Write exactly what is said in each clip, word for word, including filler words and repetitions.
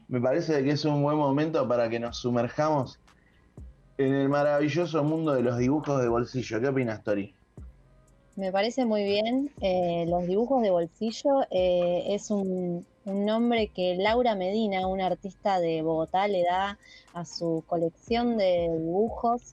me parece que es un buen momento para que nos sumerjamos en el maravilloso mundo de los dibujos de bolsillo. ¿Qué opinas, Tori? Me parece muy bien. Eh, los dibujos de bolsillo eh, es un, un nombre que Laura Medina, una artista de Bogotá, le da a su colección de dibujos.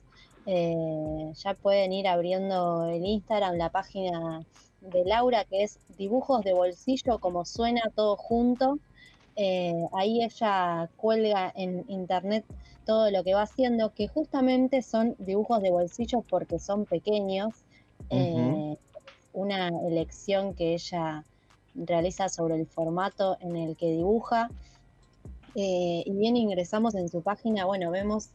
Eh, ya pueden ir abriendo el Instagram, la página de Laura, que es Dibujos de Bolsillo, como suena todo junto. Eh, ahí ella cuelga en internet todo lo que va haciendo, que justamente son dibujos de bolsillo porque son pequeños. Ujú. eh, una elección que ella realiza sobre el formato en el que dibuja. Eh, y bien ingresamos en su página, bueno, vemos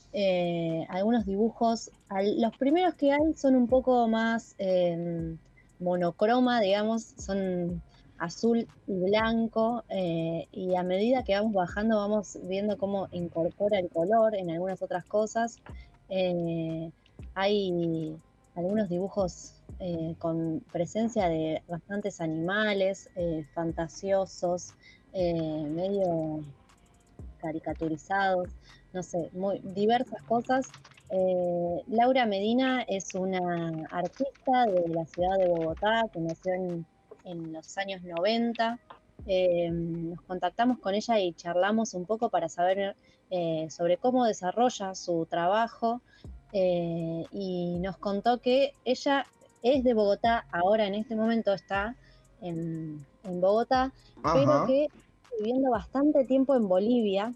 eh, algunos dibujos. Al- los primeros que hay son un poco más eh, monocroma, digamos, son azul y blanco, eh, y a medida que vamos bajando vamos viendo cómo incorpora el color en algunas otras cosas. Eh, Hay algunos dibujos eh, con presencia de bastantes animales, eh, fantasiosos, eh, medio caricaturizados, no sé, muy diversas cosas. Eh, Laura Medina es una artista de la ciudad de Bogotá que nació en, en los años noventa. Eh, nos contactamos con ella y charlamos un poco para saber eh, sobre cómo desarrolla su trabajo, eh, y nos contó que ella es de Bogotá, ahora en este momento está en, en Bogotá, pero Ajá. que está viviendo bastante tiempo en Bolivia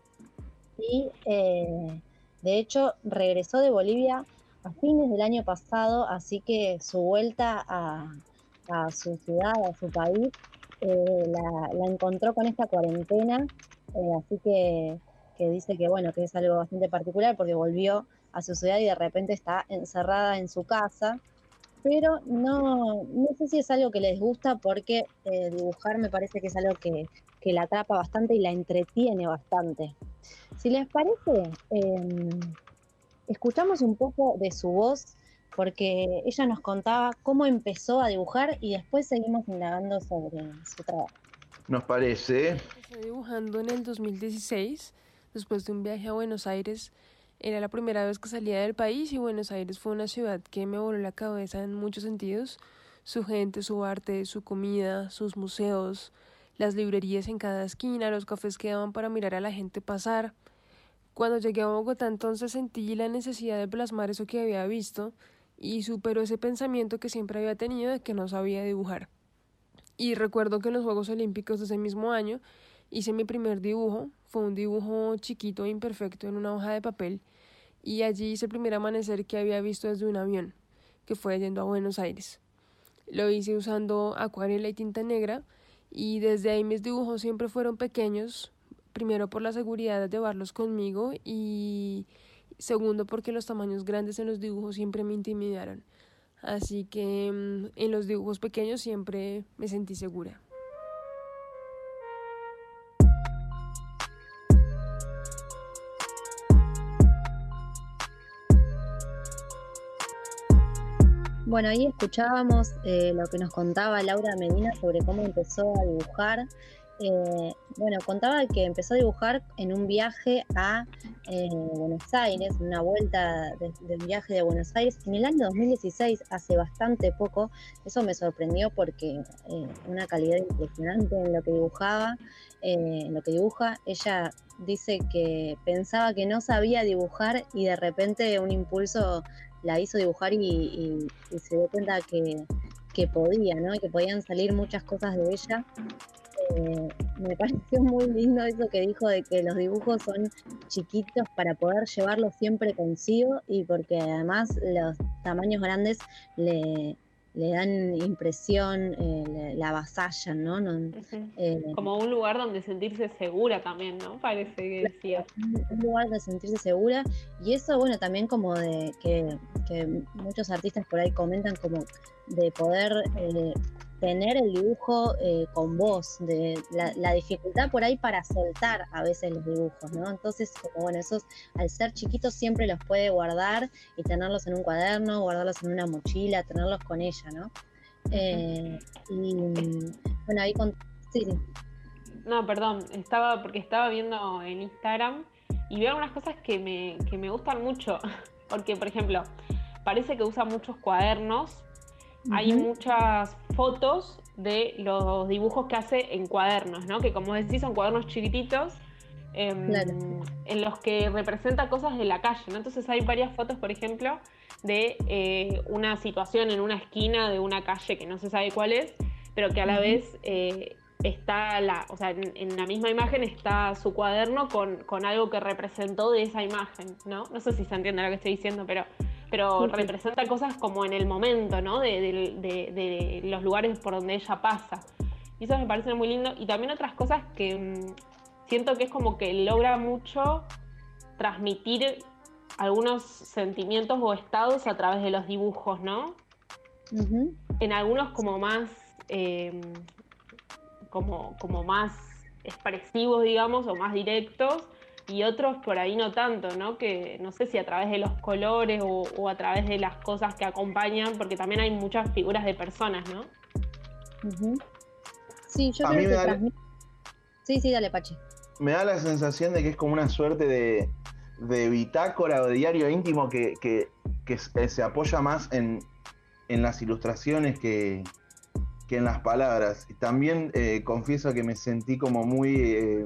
y eh, de hecho regresó de Bolivia a fines del año pasado, así que su vuelta a, a su ciudad, a su país, eh, la, la encontró con esta cuarentena, eh, así que, que dice que bueno, que es algo bastante particular porque volvió a su ciudad y de repente está encerrada en su casa, pero no, no sé si es algo que les gusta porque eh, dibujar me parece que es algo que, que la atrapa bastante y la entretiene bastante. Si les parece, eh, escuchamos un poco de su voz porque ella nos contaba cómo empezó a dibujar y después seguimos indagando sobre su trabajo. Nos parece. Empecé dibujando en el dos mil dieciséis, después de un viaje a Buenos Aires. Era la primera vez que salía del país y Buenos Aires fue una ciudad que me voló la cabeza en muchos sentidos. Su gente, su arte, su comida, sus museos, las librerías en cada esquina, los cafés que daban para mirar a la gente pasar. Cuando llegué a Bogotá entonces sentí la necesidad de plasmar eso que había visto y superó ese pensamiento que siempre había tenido de que no sabía dibujar. Y recuerdo que en los Juegos Olímpicos de ese mismo año hice mi primer dibujo, fue un dibujo chiquito e imperfecto en una hoja de papel, y allí hice el primer amanecer que había visto desde un avión, que fue yendo a Buenos Aires. Lo hice usando acuarela y tinta negra, y desde ahí mis dibujos siempre fueron pequeños, primero por la seguridad de llevarlos conmigo y segundo porque los tamaños grandes en los dibujos siempre me intimidaron. Así que mmm, en los dibujos pequeños siempre me sentí segura. Bueno, ahí escuchábamos eh, lo que nos contaba Laura Medina sobre cómo empezó a dibujar. Eh, bueno, contaba que empezó a dibujar en un viaje a eh, Buenos Aires, una vuelta de, de un viaje de Buenos Aires en el año dos mil dieciséis, hace bastante poco. Eso me sorprendió porque eh, una calidad impresionante en lo que dibujaba, eh, en lo que dibuja. Ella dice que pensaba que no sabía dibujar y de repente un impulso la hizo dibujar y, y, y se dio cuenta que, que podía, ¿no? Y que podían salir muchas cosas de ella. Eh, me pareció muy lindo eso que dijo de que los dibujos son chiquitos para poder llevarlos siempre consigo y porque además los tamaños grandes le, le dan impresión, eh, le- la avasallan, ¿no? No, Ujú. eh, Como un lugar donde sentirse segura también, ¿no? Parece que decía. un lugar de sentirse segura y eso, bueno, también como de que, que muchos artistas por ahí comentan como de poder eh, tener el dibujo eh, con voz, de la, la dificultad por ahí para soltar a veces los dibujos, ¿no? Entonces, como bueno, esos al ser chiquitos siempre los puede guardar y tenerlos en un cuaderno, guardarlos en una mochila, tenerlos con ella, ¿no? Ujú. Eh, y bueno, ahí con... Sí, sí. No, perdón, estaba porque estaba viendo en Instagram y veo algunas cosas que me, que me gustan mucho. Porque, por ejemplo, parece que usa muchos cuadernos. Hay Ujú. muchas fotos de los dibujos que hace en cuadernos, ¿no? Que como decís son cuadernos chiquititos Claro. em, en los que representa cosas de la calle, ¿no? Entonces hay varias fotos, por ejemplo, de eh, una situación en una esquina de una calle que no se sabe cuál es, pero que a la Ujú. vez eh, está la, o sea, en, en la misma imagen está su cuaderno con, con algo que representó de esa imagen, ¿no? No sé si se entiende lo que estoy diciendo, pero, pero Sí, sí. representa cosas como en el momento, ¿no? De, de- de- de los lugares por donde ella pasa. Y eso me parece muy lindo. Y también otras cosas que mm, siento que es como que logra mucho transmitir algunos sentimientos o estados a través de los dibujos, ¿no? Ujú. En algunos como más, eh, como, como más expresivos, digamos, o más directos, y otros por ahí no tanto, ¿no? Que no sé si a través de los colores o, o a través de las cosas que acompañan, porque también hay muchas figuras de personas, ¿no? Ujú. Sí, yo A mí creo me que da, transmite. Sí, sí, dale, Pachi. me da la sensación de que es como una suerte de, de bitácora o de diario íntimo que, que, que se se apoya más en, en las ilustraciones que, que en las palabras. Y también eh, confieso que me sentí como muy eh,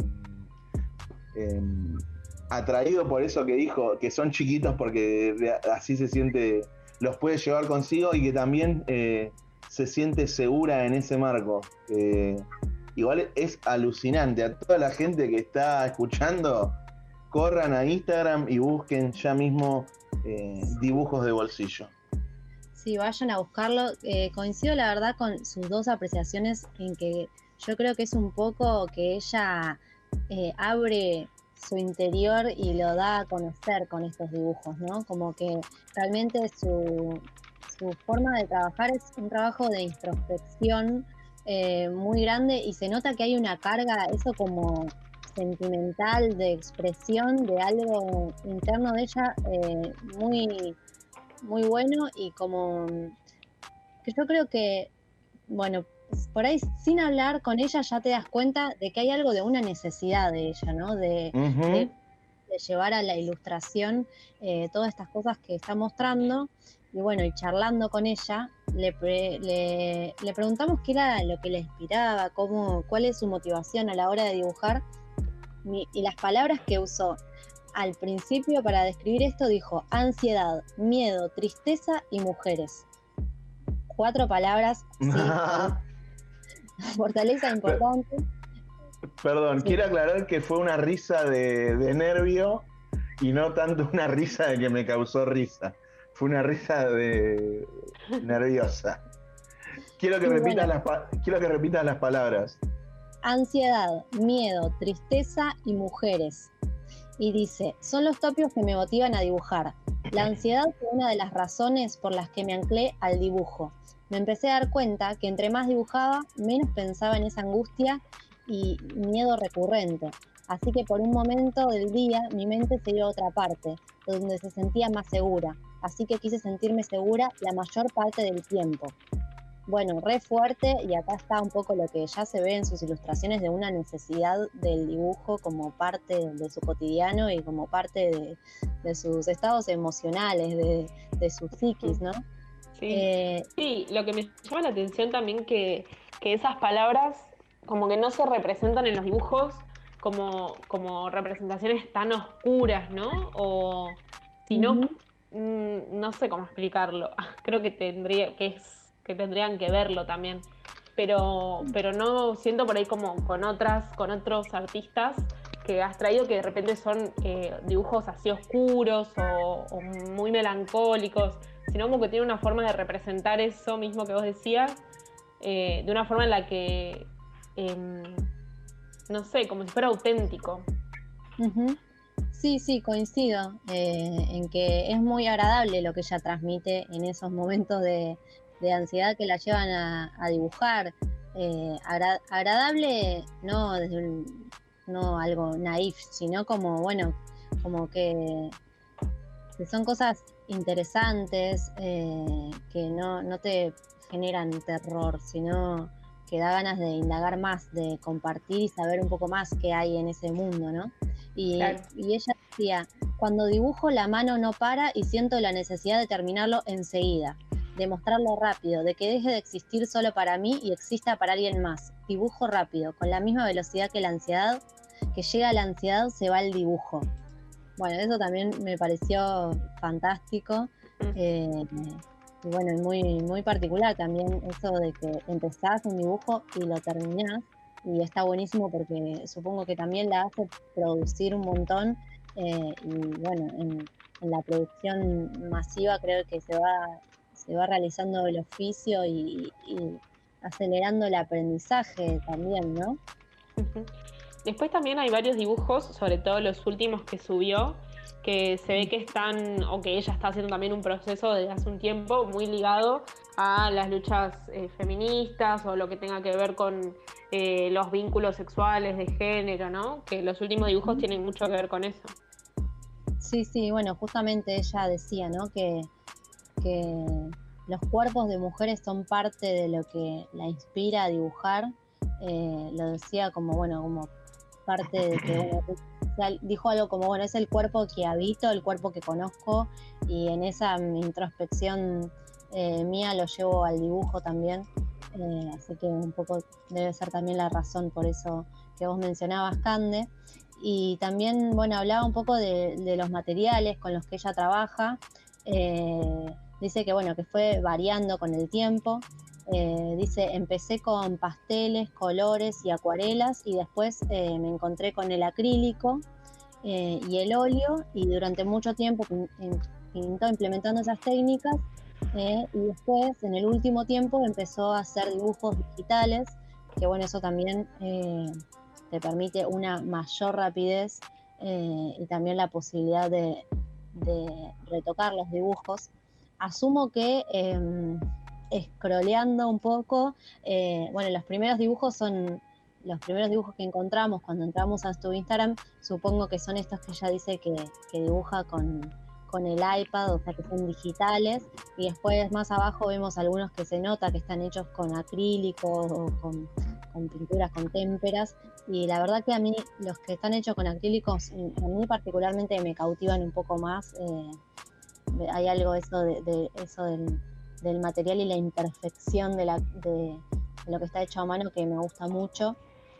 eh, atraído por eso que dijo, que son chiquitos porque de- así se siente, los puede llevar consigo y que también eh, se siente segura en ese marco. Eh, igual es alucinante. A toda la gente que está escuchando, corran a Instagram y busquen ya mismo eh, dibujos de bolsillo. Sí, vayan a buscarlo. Eh, coincido la verdad con sus dos apreciaciones en que yo creo que es un poco que ella eh, abre su interior y lo da a conocer con estos dibujos, ¿no? Como que realmente su, su forma de trabajar es un trabajo de introspección eh, muy grande y se nota que hay una carga, eso como sentimental, de expresión de algo interno de ella eh, muy muy bueno y como que yo creo que, bueno, por ahí sin hablar con ella ya te das cuenta de que hay algo de una necesidad de ella, ¿no? De, de, Ujú. de llevar a la ilustración eh, todas estas cosas que está mostrando. Y bueno, y charlando con ella, le, pre- le, le preguntamos qué era lo que le inspiraba, cómo, cuál es su motivación a la hora de dibujar. Mi- y las palabras que usó al principio para describir esto dijo ansiedad, miedo, tristeza y mujeres. Cuatro palabras, sí, con fortaleza importante. Perdón, Sí. quiero aclarar que fue una risa de, de nervio y no tanto una risa de que me causó risa. Fue una risa de nerviosa. Quiero que Sí, repitas bueno, las, quiero que repitas las palabras. ansiedad, miedo, tristeza y mujeres. Y dice, son los tópicos que me motivan a dibujar. La ansiedad fue una de las razones por las que me anclé al dibujo. Me empecé a dar cuenta que entre más dibujaba, menos pensaba en esa angustia y miedo recurrente. Así que por un momento del día mi mente se iba a otra parte, donde se sentía más segura. Así que quise sentirme segura la mayor parte del tiempo. Bueno, re fuerte, y acá está un poco lo que ya se ve en sus ilustraciones de una necesidad del dibujo como parte de su cotidiano y como parte de, de sus estados emocionales, de, de su psiquis, ¿no? Sí, Eh, sí, lo que me llama la atención también que, que esas palabras como que no se representan en los dibujos como, como representaciones tan oscuras, ¿no? O sino, ujú, mm, no sé cómo explicarlo. Creo que tendría, que es, que tendrían que verlo también. Pero, pero no siento por ahí como con otras, con otros artistas que has traído que de repente son eh, dibujos así oscuros o, o muy melancólicos, sino como que tiene una forma de representar eso mismo que vos decías, eh, de una forma en la que, eh, no sé, como si fuera auténtico. ujú. Sí, sí, coincido eh, en que es muy agradable lo que ella transmite en esos momentos de, de ansiedad que la llevan a, a dibujar. Eh, agra- agradable, no desde un- no algo naif, sino como, bueno, como que, que son cosas interesantes, eh, que no, no te generan terror, sino que da ganas de indagar más, de compartir y saber un poco más qué hay en ese mundo, ¿no? Y, Claro. y ella decía, cuando dibujo la mano no para y siento la necesidad de terminarlo enseguida, de mostrarlo rápido, de que deje de existir solo para mí y exista para alguien más. Dibujo rápido, con la misma velocidad que la ansiedad, que llega la ansiedad, se va el dibujo. Bueno, eso también me pareció fantástico. Eh, y bueno, y muy, muy particular también eso de que empezás un dibujo y lo terminás, y está buenísimo porque supongo que también la hace producir un montón, eh, y bueno, en, en la producción masiva creo que se va, se va realizando el oficio y, y acelerando el aprendizaje también, ¿no? Ujú. Después también hay varios dibujos, sobre todo los últimos que subió, que se ve que están, o que ella está haciendo también un proceso desde hace un tiempo muy ligado a las luchas eh, feministas o lo que tenga que ver con eh, los vínculos sexuales de género, ¿no? Que los últimos dibujos tienen mucho que ver con eso. Sí, sí, bueno, justamente ella decía, ¿no? Que, que los cuerpos de mujeres son parte de lo que la inspira a dibujar. Eh, lo decía como, bueno, como parte de que, bueno, dijo algo como, bueno, es el cuerpo que habito, el cuerpo que conozco, y en esa introspección eh, mía lo llevo al dibujo también, eh, así que un poco debe ser también la razón por eso que vos mencionabas, Cande. Y también, bueno, hablaba un poco de, de los materiales con los que ella trabaja. Eh, dice que, bueno, que fue variando con el tiempo. Eh, dice, empecé con pasteles, colores y acuarelas, y después eh, me encontré con el acrílico eh, y el óleo, y durante mucho tiempo pintó implementando esas técnicas, eh, y después en el último tiempo empezó a hacer dibujos digitales, que bueno, eso también eh, te permite una mayor rapidez eh, y también la posibilidad de, de retocar los dibujos. Asumo que eh, scrolleando un poco, eh, bueno, los primeros dibujos son los primeros dibujos que encontramos cuando entramos a tu Instagram, supongo que son estos que ella dice que, que dibuja con, con el iPad, o sea que son digitales, y después más abajo vemos algunos que se nota que están hechos con acrílicos o con, con pinturas, con témperas, y la verdad que a mí los que están hechos con acrílicos, a mí particularmente me cautivan un poco más. Eh, hay algo eso de, de eso del, del material y la imperfección de, la, de, de lo que está hecho a mano, que me gusta mucho.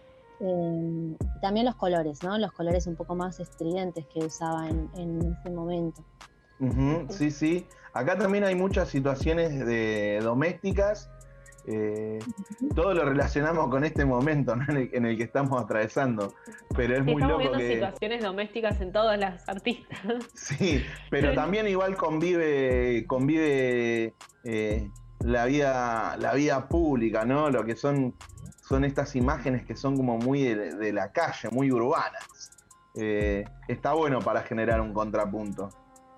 Eh, y también los colores, ¿no? Los colores un poco más estridentes que usaba en, en ese momento. Uh-huh, sí, sí. Acá también hay muchas situaciones de domésticas. Eh, todo lo relacionamos con este momento, ¿no? en, el, en el que estamos atravesando, pero es sí, muy estamos loco viendo que... situaciones domésticas en todas las artistas. Sí, pero también igual convive convive eh, la vida la vida pública, ¿no? Lo que son son estas imágenes que son como muy de, de la calle, muy urbanas. Eh, está bueno para generar un contrapunto.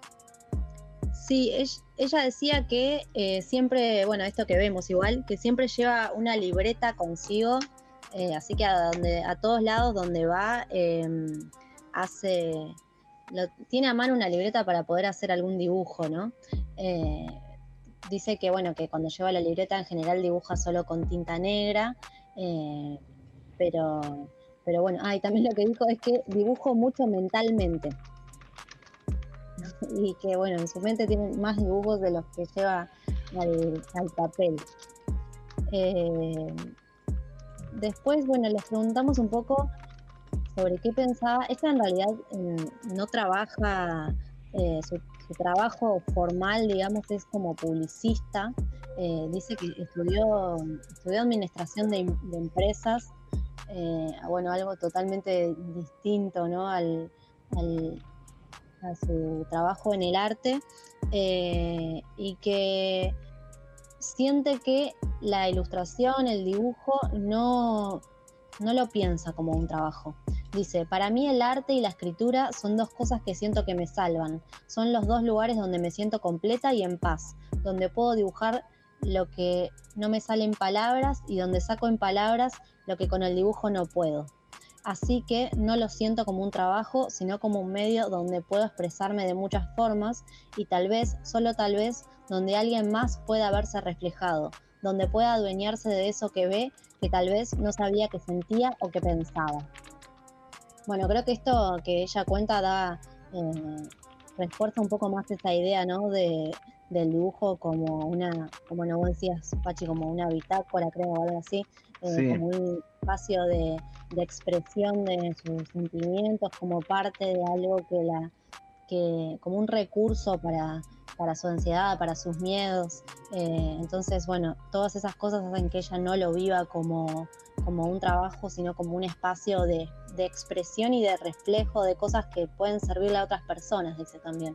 Sí, ella decía que eh, siempre, bueno, esto que vemos igual, que siempre lleva una libreta consigo, eh, así que a, donde, a todos lados donde va, eh, hace, lo, tiene a mano una libreta para poder hacer algún dibujo, ¿no? Eh, dice que, bueno, que cuando lleva la libreta en general dibuja solo con tinta negra, eh, pero, pero bueno, ah, y también lo que dijo es que dibujo mucho mentalmente. Y que bueno, en su mente tiene más dibujos de los que lleva al, al papel. Eh, después, bueno, les preguntamos un poco sobre qué pensaba. Esta en realidad eh, no trabaja, eh, su, su trabajo formal, digamos, es como publicista. Eh, dice que estudió, estudió administración de, de empresas, eh, bueno, algo totalmente distinto, ¿no? al, al a su trabajo en el arte, eh, y que siente que la ilustración, el dibujo, no, no lo piensa como un trabajo. Dice, para mí el arte y la escritura son dos cosas que siento que me salvan. Son los dos lugares donde me siento completa y en paz, donde puedo dibujar lo que no me sale en palabras y donde saco en palabras lo que con el dibujo no puedo. Así que no lo siento como un trabajo, sino como un medio donde puedo expresarme de muchas formas y tal vez, solo tal vez, donde alguien más pueda verse reflejado, donde pueda adueñarse de eso que ve, que tal vez no sabía que sentía o que pensaba. Bueno, creo que esto que ella cuenta da, eh, refuerza un poco más esa idea, ¿no? De, del dibujo como una, como no vos decías, Pachi, como una bitácora, creo, o algo así, eh, Sí. como un espacio de, de expresión de sus sentimientos, como parte de algo que la, que, como un recurso para, para su ansiedad, para sus miedos. Eh, entonces, bueno, todas esas cosas hacen que ella no lo viva como, como un trabajo, sino como un espacio de, de expresión y de reflejo de cosas que pueden servirle a otras personas, dice también.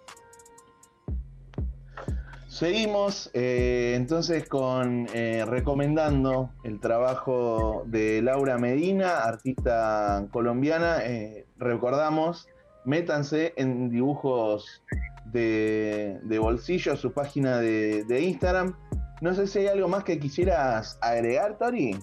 Seguimos eh, entonces con eh, recomendando el trabajo de Laura Medina, artista colombiana. Eh, recordamos, métanse en dibujos de, de bolsillo, su página de, de Instagram. No sé si hay algo más que quisieras agregar, Tori.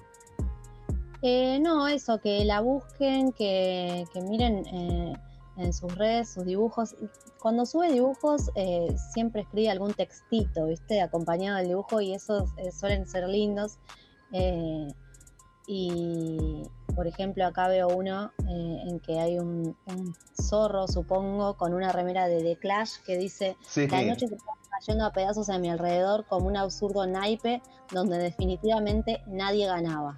Eh, no, eso, que la busquen, que, que miren eh, en sus redes sus dibujos. Cuando sube dibujos eh, siempre escribe algún textito, ¿viste? Acompañado del dibujo y esos eh, suelen ser lindos. Eh, y, por ejemplo, acá veo uno eh, en que hay un, un zorro, supongo, con una remera de The Clash que dice: Sí. la noche se está cayendo a pedazos a mi alrededor como un absurdo naipe donde definitivamente nadie ganaba.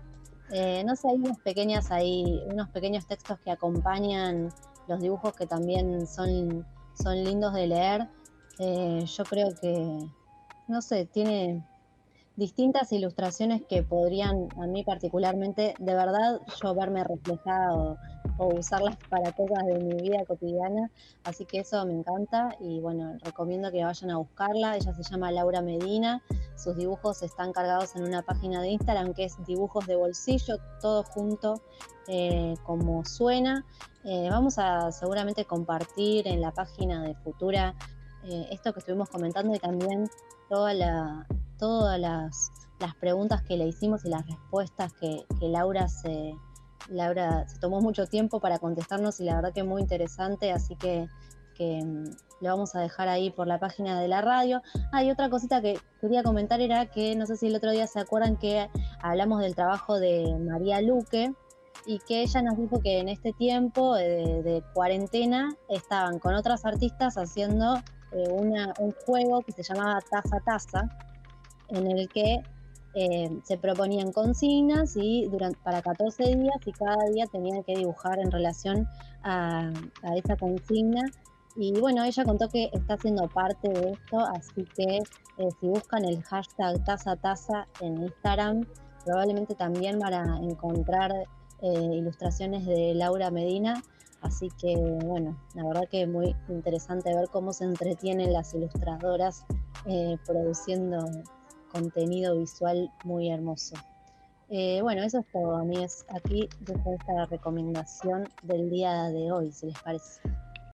Eh, no sé, hay unas pequeñas ahí, unos pequeños textos que acompañan los dibujos que también son, son lindos de leer. Eh, yo creo que, no sé, tiene distintas ilustraciones que podrían, a mí particularmente, de verdad, yo verme reflejada o, o usarlas para cosas de mi vida cotidiana. Así que eso me encanta y bueno, recomiendo que vayan a buscarla. Ella se llama Laura Medina. Sus dibujos están cargados en una página de Instagram que es Dibujos de Bolsillo, todo junto eh, como suena. Eh, vamos a seguramente compartir en la página de Futura eh, esto que estuvimos comentando y también toda la, todas las, las preguntas que le hicimos y las respuestas que, que Laura se, Laura se tomó mucho tiempo para contestarnos y la verdad que muy interesante, así que, que lo vamos a dejar ahí por la página de la radio. Ah, y otra cosita que quería comentar era que, no sé si el otro día se acuerdan que hablamos del trabajo de María Luque y que ella nos dijo que en este tiempo de, de cuarentena estaban con otras artistas haciendo eh, una, un juego que se llamaba Taza Taza, en el que eh, se proponían consignas y durante, para catorce días y cada día tenían que dibujar en relación a, a esa consigna. Y bueno, ella contó que está siendo parte de esto, así que eh, si buscan el hashtag taza taza en Instagram, probablemente también van a encontrar eh, ilustraciones de Laura Medina. Así que bueno, la verdad que es muy interesante ver cómo se entretienen las ilustradoras eh, produciendo contenido visual muy hermoso. Eh, bueno, eso es todo, amigos. Aquí dejo esta recomendación del día de hoy, si les parece.